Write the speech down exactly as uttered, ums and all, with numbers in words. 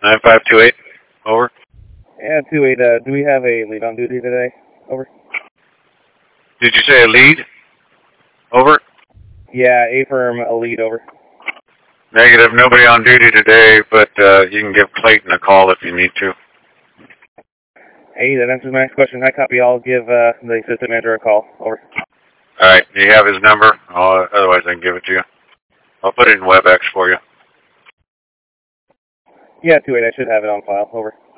nine five two eight. Over. Yeah, two eight. Uh, do we have a lead on duty today? Over. Did you say a lead? Over. Yeah, A firm, a lead. Over. Negative. Nobody on duty today, but uh, you can give Clayton a call if you need to. Hey, that answers my next question. Hi, copy. I'll give uh, the assistant manager a call. Over. All right. Do you have his number? I'll, otherwise, I can give it to you. I'll put it in WebEx for you. Yeah, two eight. I should have it on file. Over.